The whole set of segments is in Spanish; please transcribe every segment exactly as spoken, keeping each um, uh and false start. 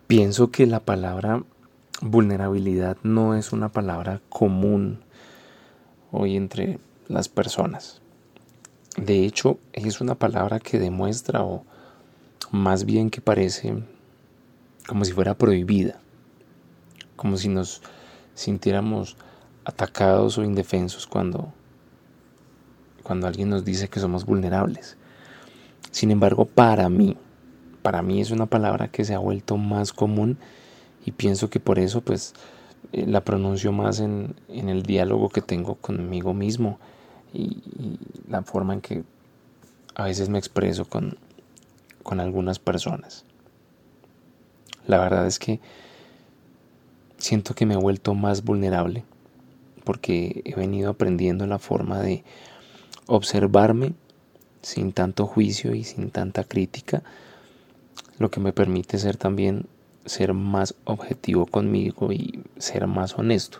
Pienso que la palabra vulnerabilidad no es una palabra común hoy entre las personas. De hecho, es una palabra que demuestra, o más bien que parece como si fuera prohibida, como si nos sintiéramos atacados o indefensos cuando, cuando alguien nos dice que somos vulnerables. Sin embargo, para mí, para mí es una palabra que se ha vuelto más común y pienso que por eso pues eh, la pronuncio más en, en el diálogo que tengo conmigo mismo y, y la forma en que a veces me expreso con, con algunas personas. La verdad es que siento que me he vuelto más vulnerable porque he venido aprendiendo la forma de observarme sin tanto juicio y sin tanta crítica, lo que me permite ser también ser más objetivo conmigo y ser más honesto.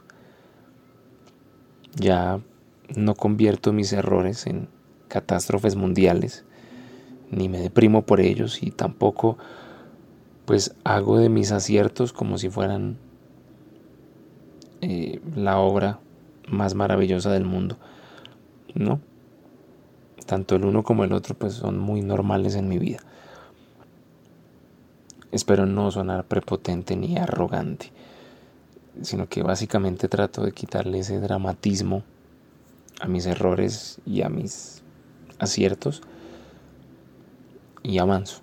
Ya no convierto mis errores en catástrofes mundiales, ni me deprimo por ellos y tampoco pues hago de mis aciertos como si fueran eh, la obra más maravillosa del mundo. No, tanto el uno como el otro pues son muy normales en mi vida. Espero no sonar prepotente ni arrogante, sino que básicamente trato de quitarle ese dramatismo a mis errores y a mis aciertos y avanzo.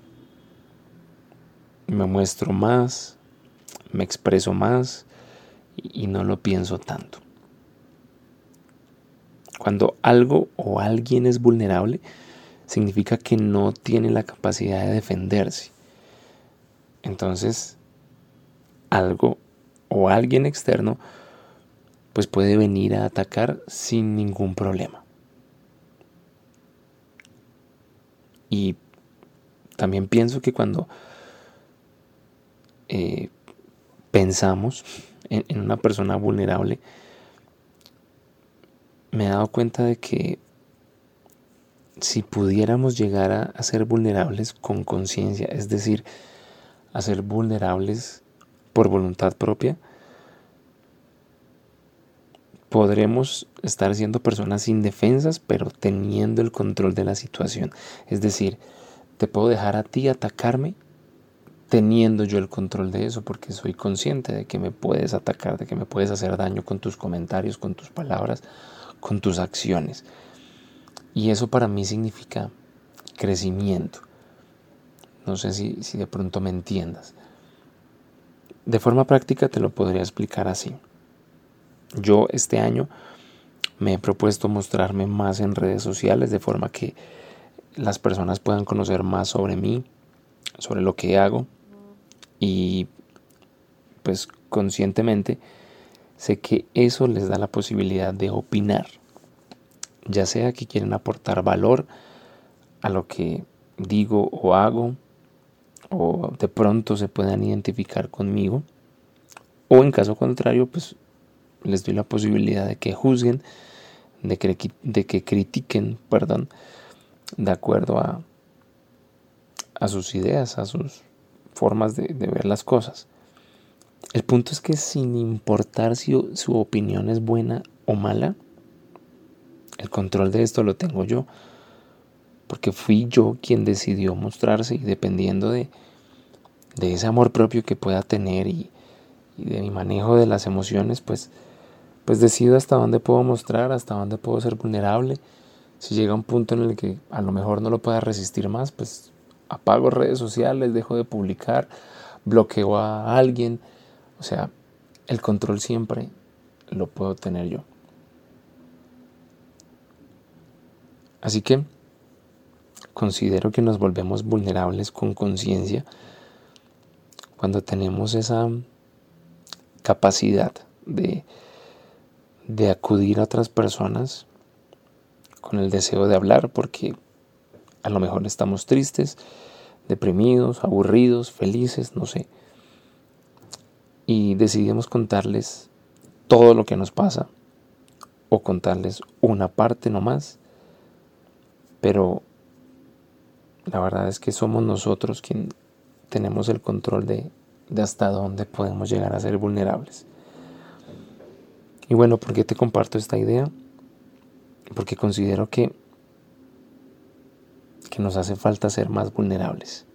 Me muestro más, me expreso más y no lo pienso tanto. Cuando algo o alguien es vulnerable, significa que no tiene la capacidad de defenderse. Entonces, algo o alguien externo pues puede venir a atacar sin ningún problema. Y también pienso que cuando eh, pensamos en, en una persona vulnerable, me he dado cuenta de que si pudiéramos llegar a, a ser vulnerables con conciencia, es decir, a ser vulnerables por voluntad propia, podremos estar siendo personas indefensas, pero teniendo el control de la situación. Es decir, te puedo dejar a ti atacarme teniendo yo el control de eso, porque soy consciente de que me puedes atacar, de que me puedes hacer daño con tus comentarios, con tus palabras, con tus acciones. Y eso para mí significa crecimiento. No sé si, si de pronto me entiendas. De forma práctica te lo podría explicar así. Yo este año me he propuesto mostrarme más en redes sociales de forma que las personas puedan conocer más sobre mí, sobre lo que hago y pues conscientemente sé que eso les da la posibilidad de opinar, ya sea que quieren aportar valor a lo que digo o hago, o de pronto se puedan identificar conmigo, o en caso contrario pues les doy la posibilidad de que juzguen, de que, de que critiquen, perdón, de acuerdo a, a sus ideas, a sus formas de, de ver las cosas. El punto es que sin importar si su opinión es buena o mala, el control de esto lo tengo yo, porque fui yo quien decidió mostrarse y dependiendo de, de ese amor propio que pueda tener y, y de mi manejo de las emociones, pues, pues decido hasta dónde puedo mostrar, hasta dónde puedo ser vulnerable. Si llega un punto en el que a lo mejor no lo pueda resistir más, pues apago redes sociales, dejo de publicar, bloqueo a alguien. O sea, el control siempre lo puedo tener yo. Así que considero que nos volvemos vulnerables con conciencia cuando tenemos esa capacidad de, de acudir a otras personas con el deseo de hablar, porque a lo mejor estamos tristes, deprimidos, aburridos, felices, no sé. Y decidimos contarles todo lo que nos pasa o contarles una parte nomás, pero la verdad es que somos nosotros quien tenemos el control de, de hasta dónde podemos llegar a ser vulnerables. Y bueno, ¿por qué te comparto esta idea? Porque considero que, que nos hace falta ser más vulnerables.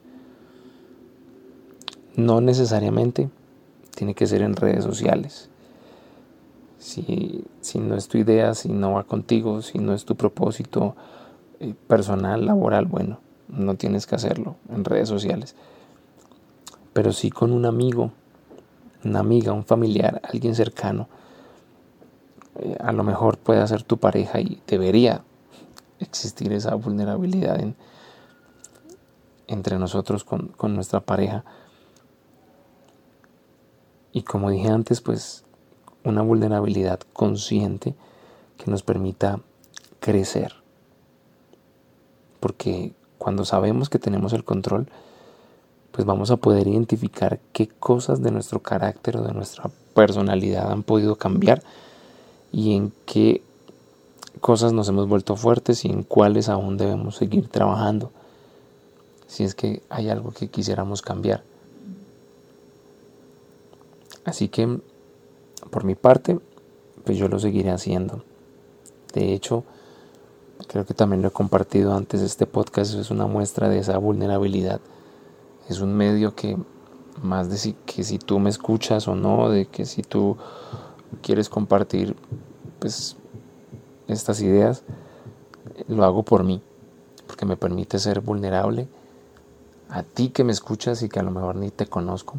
No necesariamente tiene que ser en redes sociales. Si, si no es tu idea, si no va contigo, si no es tu propósito eh, personal, laboral, bueno, no tienes que hacerlo en redes sociales. Pero sí con un amigo, una amiga, un familiar, alguien cercano. Eh, a lo mejor puede ser tu pareja y debería existir esa vulnerabilidad en, entre nosotros con, con nuestra pareja. Y como dije antes, pues una vulnerabilidad consciente que nos permita crecer. Porque cuando sabemos que tenemos el control, pues vamos a poder identificar qué cosas de nuestro carácter o de nuestra personalidad han podido cambiar y en qué cosas nos hemos vuelto fuertes y en cuáles aún debemos seguir trabajando, si es que hay algo que quisiéramos cambiar. Así que, por mi parte, pues yo lo seguiré haciendo. De hecho, creo que también lo he compartido antes. Este podcast es una muestra de esa vulnerabilidad. Es un medio que, más de si, que si tú me escuchas o no, de que si tú quieres compartir pues estas ideas, lo hago por mí, porque me permite ser vulnerable a ti que me escuchas y que a lo mejor ni te conozco,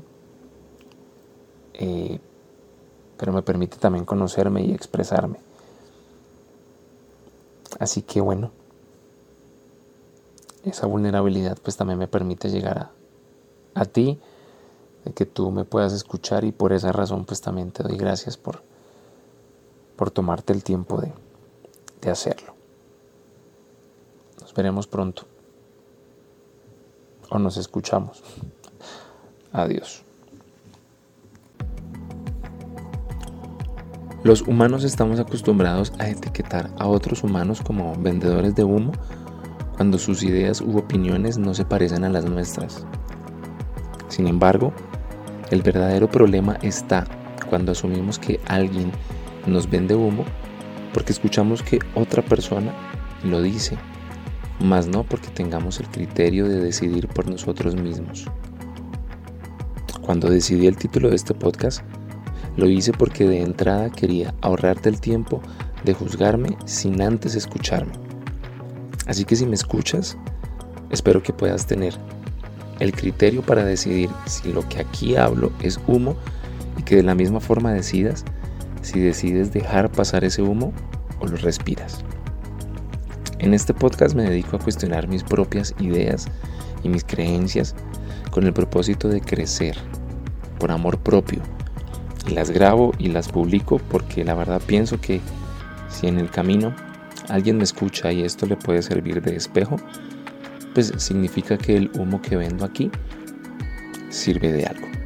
eh, pero me permite también conocerme y expresarme. Así que bueno, esa vulnerabilidad pues también me permite llegar a, a ti, de que tú me puedas escuchar, y por esa razón pues también te doy gracias por, por tomarte el tiempo de, de hacerlo. Nos veremos pronto. O nos escuchamos. Adiós. Los humanos estamos acostumbrados a etiquetar a otros humanos como vendedores de humo cuando sus ideas u opiniones no se parecen a las nuestras. Sin embargo, el verdadero problema está cuando asumimos que alguien nos vende humo porque escuchamos que otra persona lo dice, más no porque tengamos el criterio de decidir por nosotros mismos. Cuando decidí el título de este podcast, lo hice porque de entrada quería ahorrarte el tiempo de juzgarme sin antes escucharme. Así que si me escuchas, espero que puedas tener el criterio para decidir si lo que aquí hablo es humo, y que de la misma forma decidas si decides dejar pasar ese humo o lo respiras. En este podcast me dedico a cuestionar mis propias ideas y mis creencias con el propósito de crecer por amor propio. Y las grabo y las publico porque la verdad pienso que si en el camino alguien me escucha y esto le puede servir de espejo, pues significa que el humo que vendo aquí sirve de algo.